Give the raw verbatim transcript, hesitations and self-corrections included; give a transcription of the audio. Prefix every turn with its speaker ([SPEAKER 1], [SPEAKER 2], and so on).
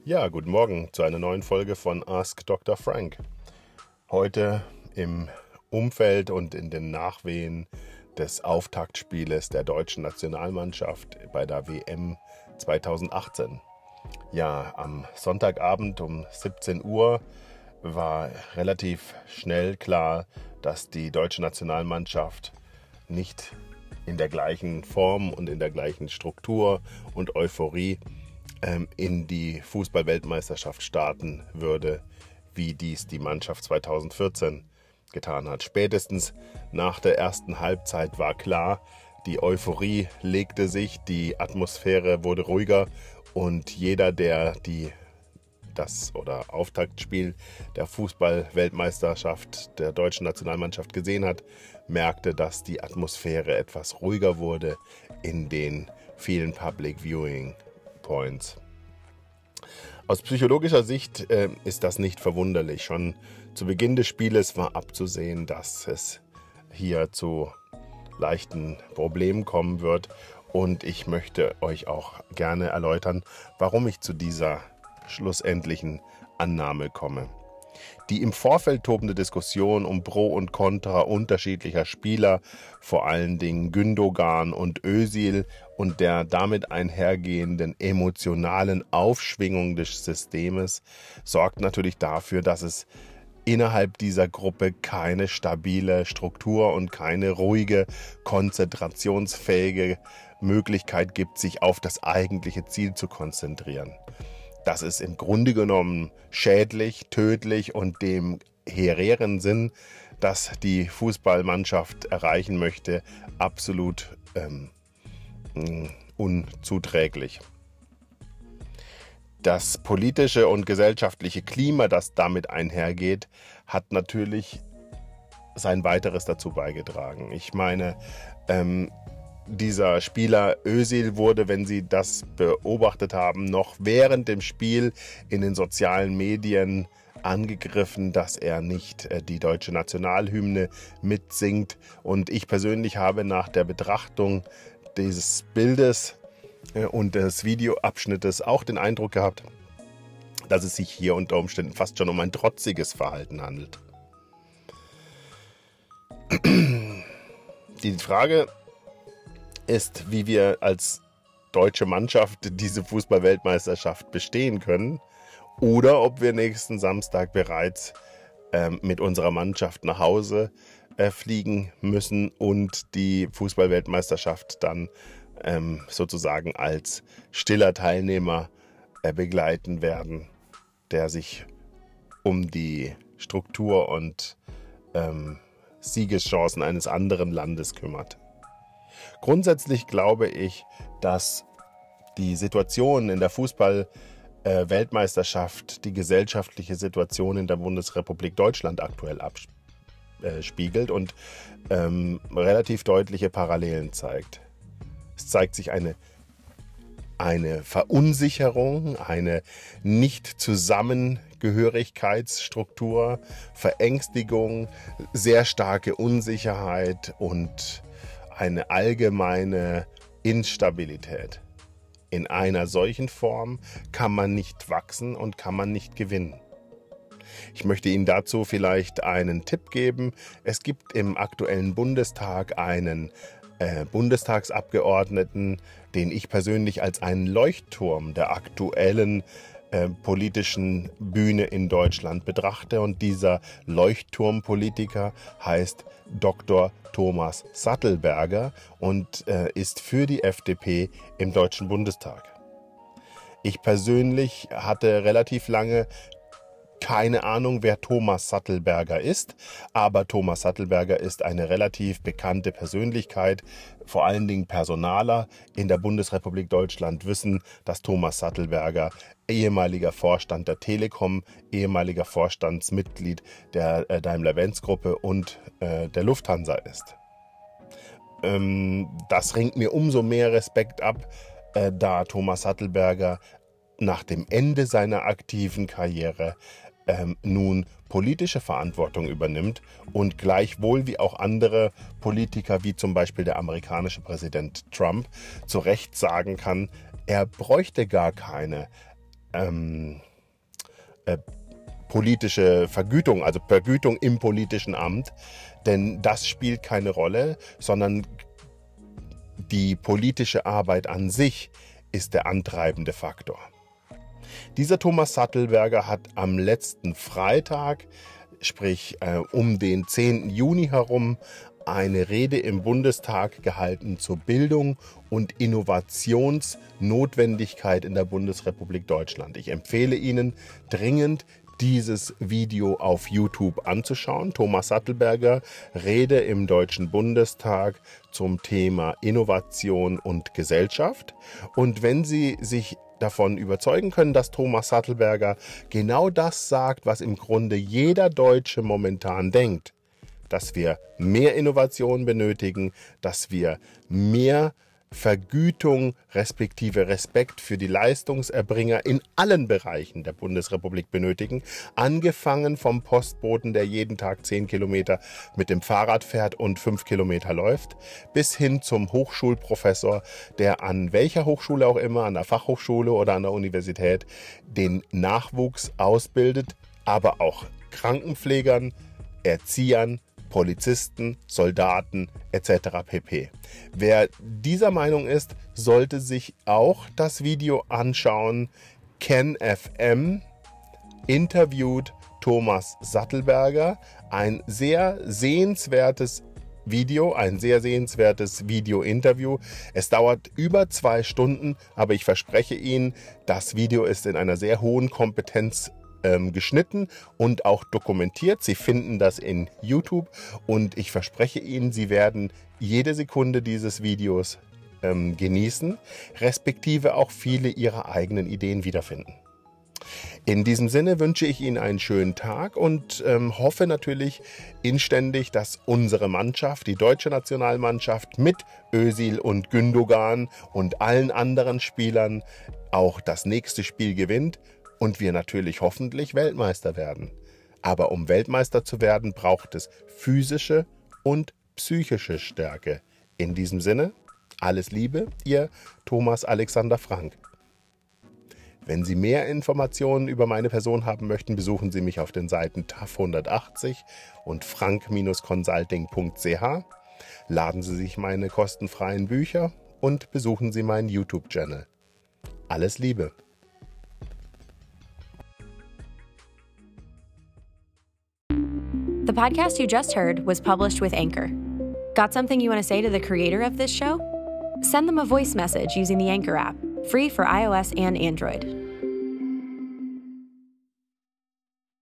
[SPEAKER 1] Ja, guten Morgen zu einer neuen Folge von Ask Doktor Frank. Heute im Umfeld und in den Nachwehen des Auftaktspieles der deutschen Nationalmannschaft bei der W M zweitausendachtzehn. Ja, am Sonntagabend um siebzehn Uhr war relativ schnell klar, dass die deutsche Nationalmannschaft nicht in der gleichen Form und in der gleichen Struktur und Euphorie in die Fußball-Weltmeisterschaft starten würde, wie dies die Mannschaft zweitausendvierzehn getan hat. Spätestens nach der ersten Halbzeit war klar, die Euphorie legte sich, die Atmosphäre wurde ruhiger und jeder, der die das oder Auftaktspiel der Fußball-Weltmeisterschaft der deutschen Nationalmannschaft gesehen hat, merkte, dass die Atmosphäre etwas ruhiger wurde in den vielen Public Viewing Points. Aus psychologischer Sicht äh, ist das nicht verwunderlich. Schon zu Beginn des Spieles war abzusehen, dass es hier zu leichten Problemen kommen wird. Und ich möchte euch auch gerne erläutern, warum ich zu dieser schlussendlichen Annahme komme. Die im Vorfeld tobende Diskussion um Pro und Contra unterschiedlicher Spieler, vor allen Dingen Gündogan und Özil und der damit einhergehenden emotionalen Aufschwingung des Systems, sorgt natürlich dafür, dass es innerhalb dieser Gruppe keine stabile Struktur und keine ruhige, konzentrationsfähige Möglichkeit gibt, sich auf das eigentliche Ziel zu konzentrieren. Das ist im Grunde genommen schädlich, tödlich und dem hehren Sinn, das die Fußballmannschaft erreichen möchte, absolut ähm, unzuträglich. Das politische und gesellschaftliche Klima, das damit einhergeht, hat natürlich sein weiteres dazu beigetragen. Ich meine, ähm, dieser Spieler Özil wurde, wenn Sie das beobachtet haben, noch während dem Spiel in den sozialen Medien angegriffen, dass er nicht die deutsche Nationalhymne mitsingt. Und ich persönlich habe nach der Betrachtung dieses Bildes und des Videoabschnittes auch den Eindruck gehabt, dass es sich hier unter Umständen fast schon um ein trotziges Verhalten handelt. Die Frage ist, wie wir als deutsche Mannschaft diese Fußball-Weltmeisterschaft bestehen können oder ob wir nächsten Samstag bereits ähm, mit unserer Mannschaft nach Hause äh, fliegen müssen und die Fußball-Weltmeisterschaft dann ähm, sozusagen als stiller Teilnehmer äh, begleiten werden, der sich um die Struktur und ähm, Siegeschancen eines anderen Landes kümmert. Grundsätzlich glaube ich, dass die Situation in der Fußball-Weltmeisterschaft die gesellschaftliche Situation in der Bundesrepublik Deutschland aktuell abspiegelt und ähm, relativ deutliche Parallelen zeigt. Es zeigt sich eine, eine Verunsicherung, eine Nicht-Zusammengehörigkeitsstruktur, Verängstigung, sehr starke Unsicherheit und eine allgemeine Instabilität. In einer solchen Form kann man nicht wachsen und kann man nicht gewinnen. Ich möchte Ihnen dazu vielleicht einen Tipp geben. Es gibt im aktuellen Bundestag einen äh, Bundestagsabgeordneten, den ich persönlich als einen Leuchtturm der aktuellen äh, politischen Bühne in Deutschland betrachte. Und dieser Leuchtturmpolitiker heißt Doktor Thomas Sattelberger und äh, ist für die F D P im Deutschen Bundestag. Ich persönlich hatte relativ lange keine Ahnung, wer Thomas Sattelberger ist, aber Thomas Sattelberger ist eine relativ bekannte Persönlichkeit, vor allen Dingen Personaler in der Bundesrepublik Deutschland wissen, dass Thomas Sattelberger ehemaliger Vorstand der Telekom, ehemaliger Vorstandsmitglied der äh, Daimler-Benz-Gruppe und äh, der Lufthansa ist. Ähm, das ringt mir umso mehr Respekt ab, äh, da Thomas Sattelberger nach dem Ende seiner aktiven Karriere ähm, nun politische Verantwortung übernimmt und gleichwohl wie auch andere Politiker, wie zum Beispiel der amerikanische Präsident Trump, zu Recht sagen kann, er bräuchte gar keine ähm, äh, politische Vergütung, also Vergütung im politischen Amt, denn das spielt keine Rolle, sondern die politische Arbeit an sich ist der antreibende Faktor. Dieser Thomas Sattelberger hat am letzten Freitag, sprich äh, um den zehnten Juni herum, eine Rede im Bundestag gehalten zur Bildung und Innovationsnotwendigkeit in der Bundesrepublik Deutschland. Ich empfehle Ihnen dringend, dieses Video auf YouTube anzuschauen. Thomas Sattelberger, Rede im Deutschen Bundestag zum Thema Innovation und Gesellschaft. Und wenn Sie sich davon überzeugen können, dass Thomas Sattelberger genau das sagt, was im Grunde jeder Deutsche momentan denkt, dass wir mehr Innovation benötigen, dass wir mehr Vergütung respektive Respekt für die Leistungserbringer in allen Bereichen der Bundesrepublik benötigen, angefangen vom Postboten, der jeden Tag zehn Kilometer mit dem Fahrrad fährt und fünf Kilometer läuft, bis hin zum Hochschulprofessor, der an welcher Hochschule auch immer, an der Fachhochschule oder an der Universität, den Nachwuchs ausbildet, aber auch Krankenpflegern, Erziehern, Polizisten, Soldaten et cetera pp. Wer dieser Meinung ist, sollte sich auch das Video anschauen. KenFM interviewt Thomas Sattelberger. Ein sehr sehenswertes Video, ein sehr sehenswertes Video-Interview. Es dauert über zwei Stunden, aber ich verspreche Ihnen, das Video ist in einer sehr hohen Kompetenz Ähm, geschnitten und auch dokumentiert. Sie finden das in YouTube und ich verspreche Ihnen, Sie werden jede Sekunde dieses Videos ähm, genießen, respektive auch viele Ihrer eigenen Ideen wiederfinden. In diesem Sinne wünsche ich Ihnen einen schönen Tag und ähm, hoffe natürlich inständig, dass unsere Mannschaft, die deutsche Nationalmannschaft mit Özil und Gündogan und allen anderen Spielern auch das nächste Spiel gewinnt. Und wir natürlich hoffentlich Weltmeister werden. Aber um Weltmeister zu werden, braucht es physische und psychische Stärke. In diesem Sinne, alles Liebe, Ihr Thomas Alexander Frank. Wenn Sie mehr Informationen über meine Person haben möchten, besuchen Sie mich auf den Seiten T A F hundertachtzig und frank consulting punkt c h. Laden Sie sich meine kostenfreien Bücher und besuchen Sie meinen YouTube-Channel. Alles Liebe.
[SPEAKER 2] The podcast you just heard was published with Anchor. Got something you want to say to the creator of this show? Send them a voice message using the Anchor app, free for iOS and Android.